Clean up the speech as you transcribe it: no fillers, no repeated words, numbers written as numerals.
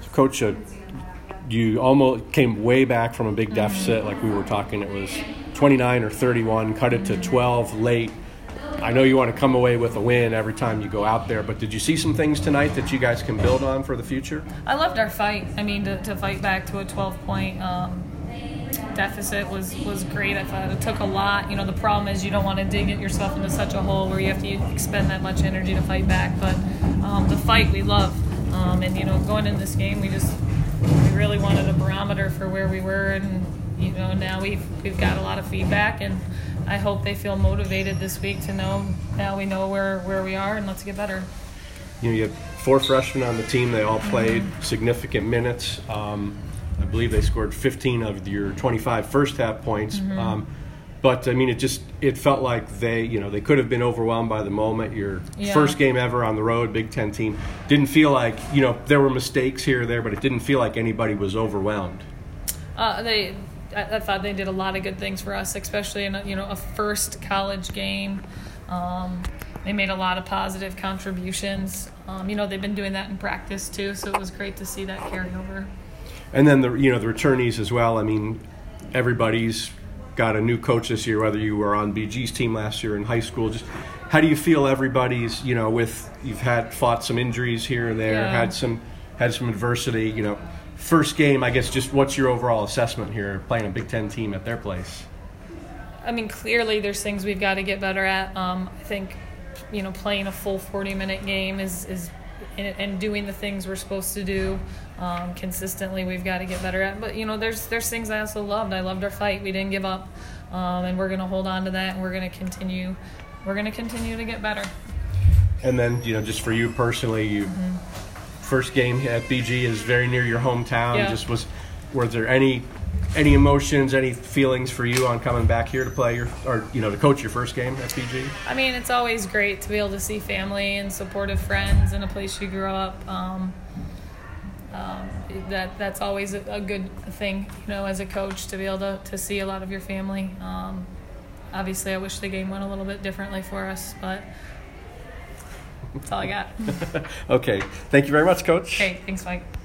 Coach, you almost came way back from a big deficit, like we were talking. It was 29 or 31, cut it to 12 late. I know you want to come away with a win every time you go out there, but did you see some things tonight that you guys can build on for the future? I loved our fight. I mean, to fight back to a 12-point deficit was great. I thought it took a lot. You know, the problem is you don't want to dig yourself into such a hole where you have to expend that much energy to fight back. But the fight we love. And, you know, going in this game, we really wanted a barometer for where we were. And, you know, now we've got a lot of feedback. And I hope they feel motivated this week to know now we know where we are and let's get better. You know, you had 4 freshmen on the team. They all played significant minutes. I believe they scored 15 of your 25 first-half points. But, I mean, it felt like they could have been overwhelmed by the moment. Your first game ever on the road, Big Ten team. Didn't feel like, you know, there were mistakes here or there, but it didn't feel like anybody was overwhelmed. I thought they did a lot of good things for us, especially in a first college game. They made a lot of positive contributions. They've been doing that in practice too, so it was great to see that carry over. And then the returnees as well. I mean, everybody's got a new coach this year, whether you were on BG's team last year in high school. Just how do you feel everybody's, you've fought some injuries here and there, had some adversity, first game, I guess, just what's your overall assessment here playing a Big Ten team at their place? I mean, clearly there's things we've got to get better at. I think, playing a full 40-minute game is and doing the things we're supposed to do consistently, we've got to get better at. But, there's things I also loved. I loved our fight. We didn't give up, and we're going to hold on to that, and we're going to continue to get better. And then, just for you personally, first game at BG is very near your hometown. Yeah. Were there any emotions, any feelings for you on coming back here to play to coach your first game at BG? I mean, it's always great to be able to see family and supportive friends in a place you grew up. That's always a good thing, as a coach, to be able to see a lot of your family. Obviously, I wish the game went a little bit differently for us, but that's all I got. Okay. Thank you very much, Coach. Okay. Thanks, Mike.